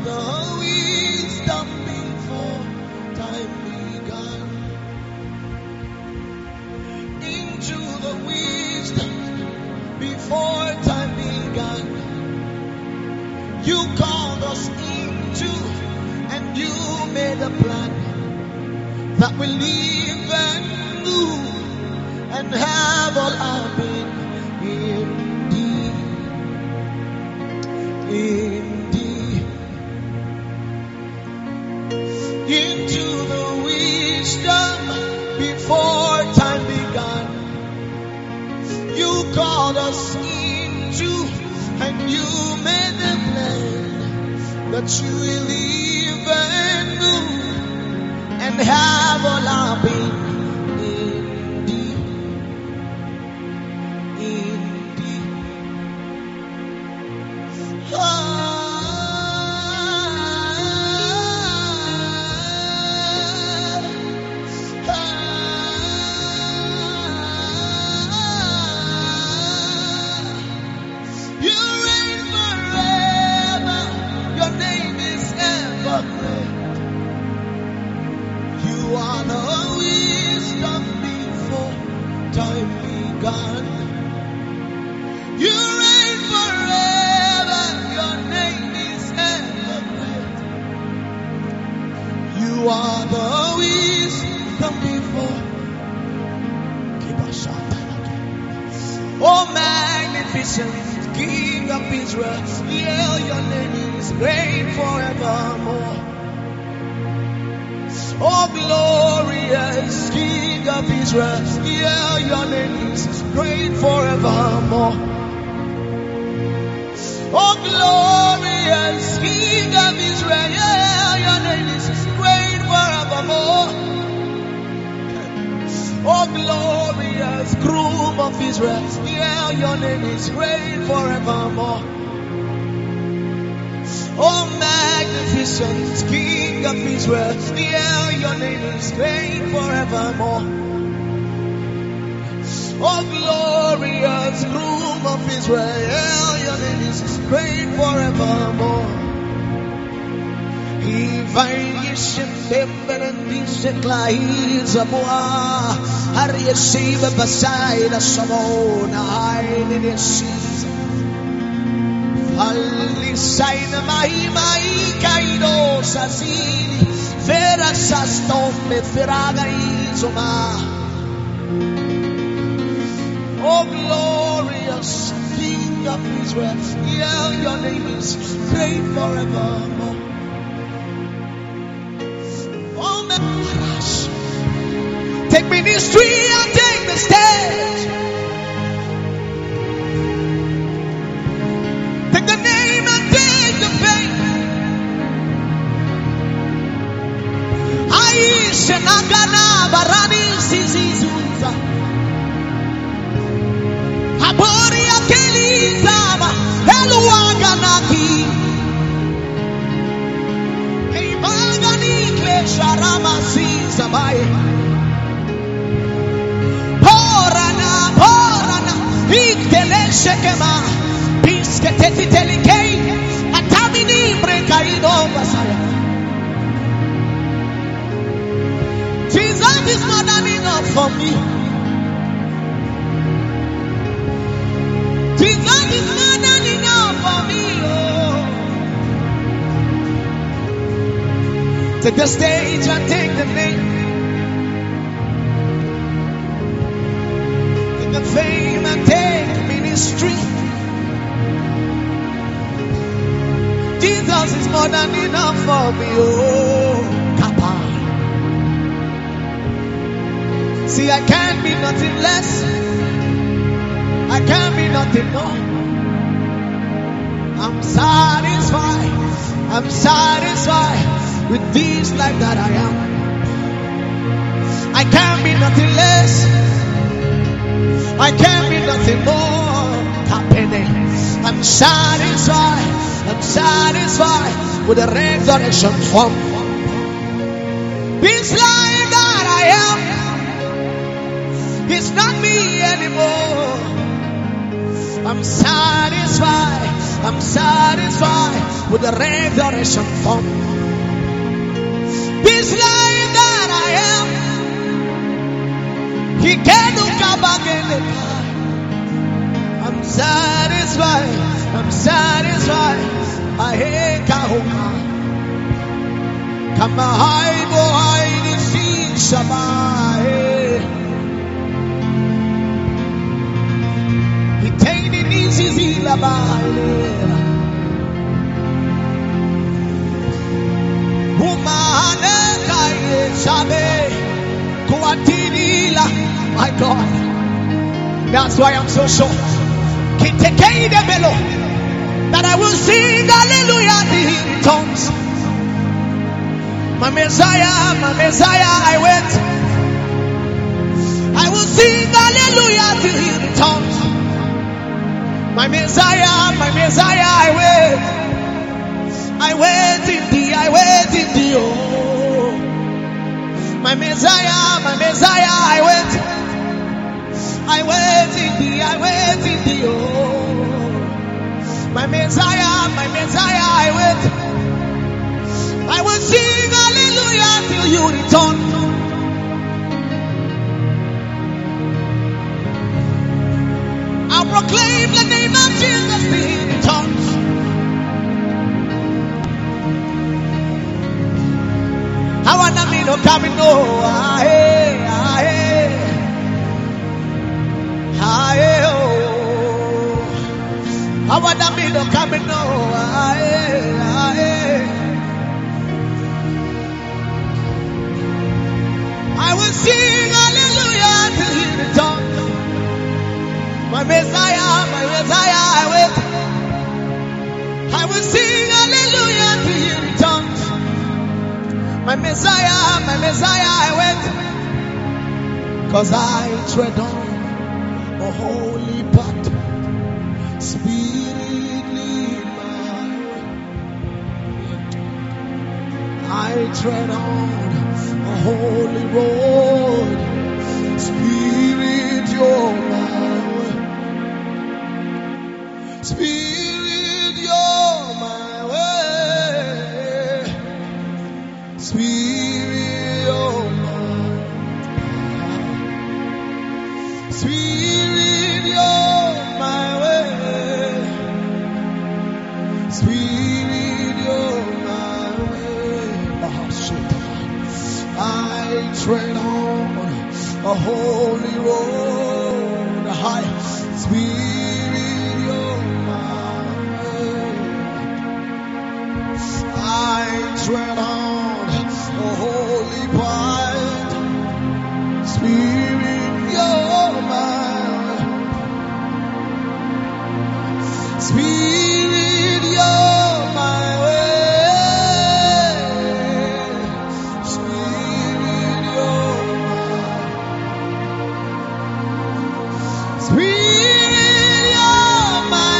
the wisdom before time began. Into the wisdom before time began. You called us into, and you made a plan that we live and move and have all our being in thee. In thee. Into the wisdom before time began. You called us into, and you made the plan that you will live and move and have all our being in thee. In thee. You reign forever. Your name is ever great. You are the wisdom before time began. You reign forever. Your name is ever great. You are the wisdom before. Oh, magnificent King of Israel, yeah, your name is great forevermore. Oh, glorious King of Israel, yeah, your name is great forevermore. Oh, glorious King of Israel, yeah, your name is great forevermore. Oh, glorious groom of Israel, yeah, your name is great forevermore. Oh, magnificent King of Israel, yeah, your name is great forevermore. Oh, glorious groom of Israel, yeah, your name is great forevermore. Ivai yishemberendi sheklai zaboa har yeshiva basai da shamona aini yeshiva ali saina mai kaido sasini vera saston me feraga izoma. Oh, glorious King of Israel, yeah, your name is great forevermore. Take ministry and take the stage. Take the name and take the fame. Aisha Nagana Barani Sizizuza Haboria Kelizama Eluaganaki Heibagani Klesharama Sizabai. Shekema, peace, Keteti Telikei, Atamini, Brekaido, Basaya. Jesus is more than enough for me. Jesus is more than enough for me. Oh. Take the stage and take the name. Take the fame and take ministry. Jesus is more than enough for me. Oh, Kappa. See, I can't be nothing less. I can't be nothing more. I'm satisfied. I'm satisfied with this life that I am. I can't be nothing less. I can't be nothing more. I'm satisfied. I'm satisfied with the resurrection from this life that I am. It's not me anymore. I'm satisfied. I'm satisfied with the resurrection form. This life that I am, He can come again. I'm satisfied. I'm satisfied. I hate Kahuma. Come high, boy, the sea, Shabbat. He take it easy, Labay. My God, that's why I'm so sure that I will sing hallelujah till He returns. My Messiah, I wait. I will sing hallelujah till He returns. My Messiah, I wait. I wait in Thee, I wait in Thee, oh. My Messiah, I wait. I wait in Thee, I wait in Thee, oh. My Messiah, I wait. I will sing hallelujah till You return. I'll proclaim the name of Jesus till He returns. I want to be no coming, no. I want to be no coming, no. I will sing hallelujah till He returns. My Messiah, I wait. I will sing hallelujah till He returns. My Messiah, I wait. 'Cause I tread on a holy path. Spirit lead my way. I tread on a holy road. Spirit, You're my way. Spirit, You're my way. Spirit, You're my path. Spirit, You're my way. Spirit, You're my way. I tread on a holy road. High. Spirit, You're my way. I tread on a holy path. Spirit, You're my way. Spirit, You're my way. Spirit, You're my Spirit, You're my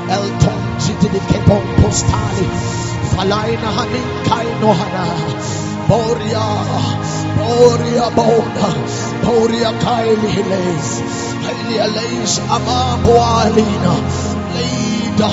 Elton City Kepon Postali Falaina Hanin Kainohana Boria Bona Boria Kaili Hiles Hilia Lays Amabualina Leida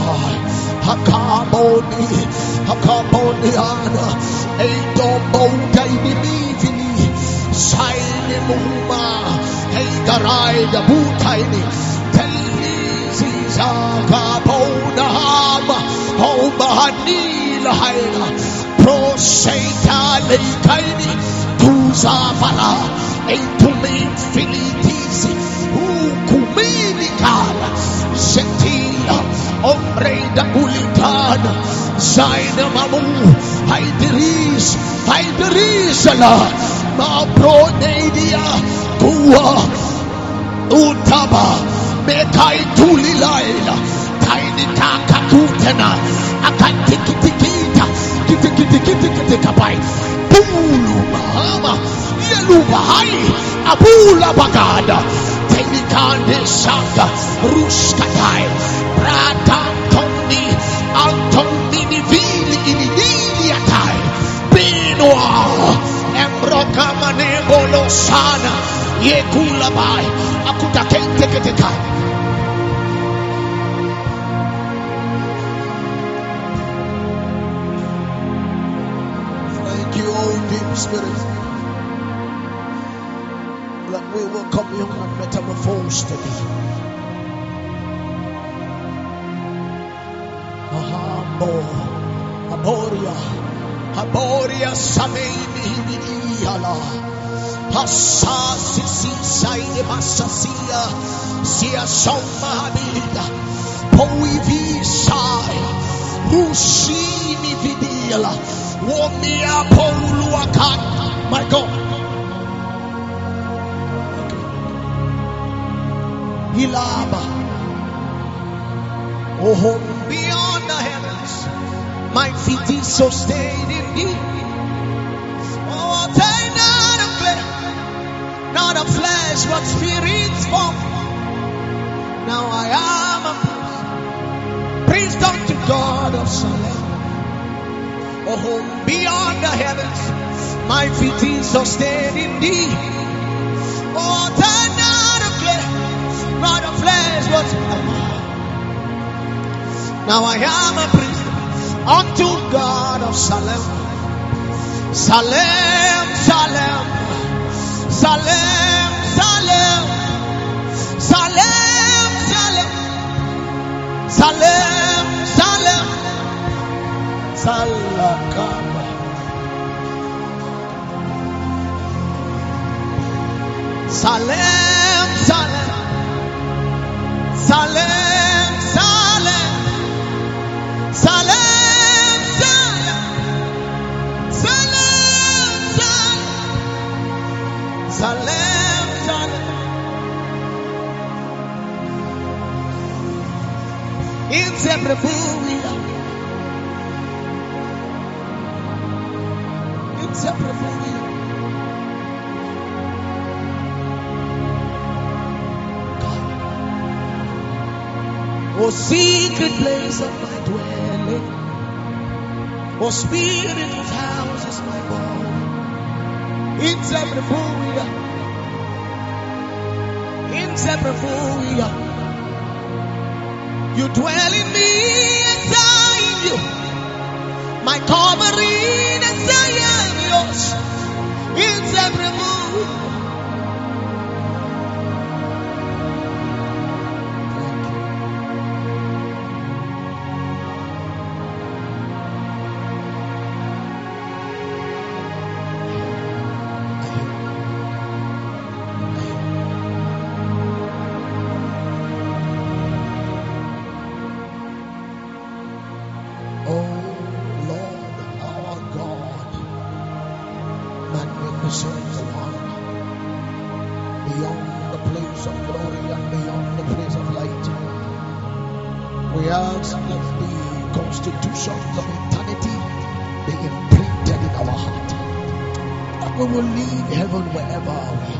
Hakaboniana Eidombo Daini Saini Muma Heigarai the Butaini Telisi Zakabona Hama Homahanila Haina Proseta Leikaini Tuzafala Eitumi Finitisi Ukumini Kala Setila Ombre da Ulitana Zaina Mamu Haidiris Allah Ma Pronedia Tua Utaba Mekai Tulilaila Taini Kakakutena Akatikita Kitikapai Pulu Mahama Yeluba Hai Abula Bagada Tenikande Shaka Ruskatai Bratantoni Antonini Vili Iniatai Benoa Embrokamane Bolosana Yekulabai Akutakente Ketekai. Thank you, O deep Spirit. That we will commune and metamorphose to thee. Aboria Sameini Hidiala Hassa Sisi Saini Masasia Sia Soma Habida Poivi Sai Rusini Vidiala Womia Poluakan. My God. Ilaba Oh, beyond the heavens my feet is sustained in thee. Oh, take not of clay, not of flesh, but spirit's form. Now I am a priest unto God of Salem. Oh, beyond the heavens, my feet is sustained in thee. Oh, take not of clay, not of flesh, but now I am a priest unto God of Salem. Salem, Salem, Salem, Salem, Salem, Salem, Salem, Salem, Salakaba. Salem, Salem, Salem, Salem, Salem. Salem, Salem. Inseparable. Inseparable. Oh, secret place of my dwelling. Oh, spirit whose house is my body. Inseparable. Inseparable. You dwell in me and I in you. My covering and I am yours. Inseparable. We will leave heaven wherever we